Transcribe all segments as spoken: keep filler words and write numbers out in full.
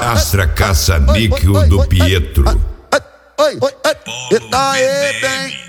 Astra caça-níquel do Pietro. Oi, oi, eita aí, bem.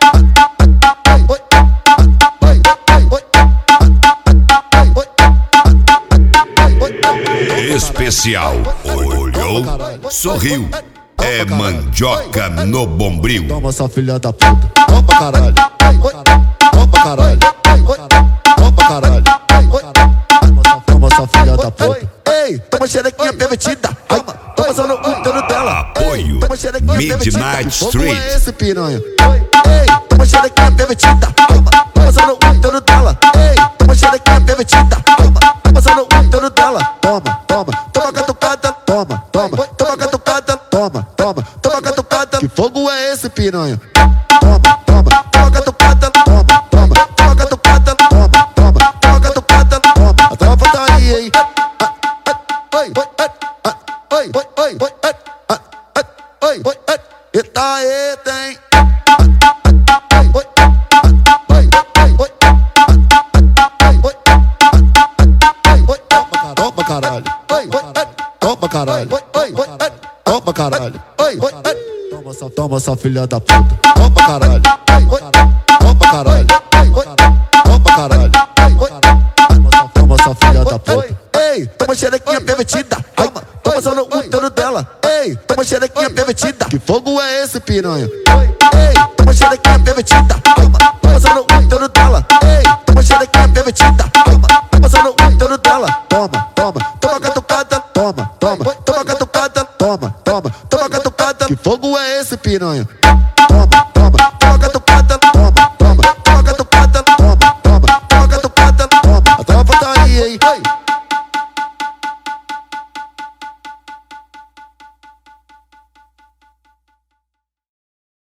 Especial. Olhou, sorriu. É mandioca no bombril. Toma essa filha da puta. Toma pra caralho. Toma pra caralho. Toma pra caralho. Toma essa filha da puta. Ei, toma xerequinha pervertida. Toma, toma só no cu dentro dela. Apoio Midnight Street. É esse piranha. Ei, toma xerequinha pervertida. Toma, toma só no cu dentro dela. Ei, toma xerequinha pervertida. Toma, toma só no cu dentro dela. Toma, toma, toma catucada. Toma, toma, toma catucada. Toma, toma, toma catucada. Que fogo é esse piranha? Toma, toma, toma catucada. Toma, toma, toma catucada. Toma, toma, toma catucada. Toma, a tropa tá aí, hein? Oi, oi, oi, oi, oi, oi, oi, oi, eita aí, tem. Toma caralho, toma caralho, toma caralho, toma essa, toma essa filha da puta, toma caralho, toma caralho, toma caralho, toma essa filha da puta. Ei, toma xerequinha pervertida, toma, toma só no útero dela. Ei, toma xerequinha pervertida, que fogo é esse piranha? Ei, toma xerequinha pervertida, toma, toma só no útero dela. Ei, toma xerequinha pervertida, toma, toma só no útero dela. Toma, toma, toma catucada, toma, toma, toma catucada, toma, toma, toma catucada. Que fogo é esse piranha?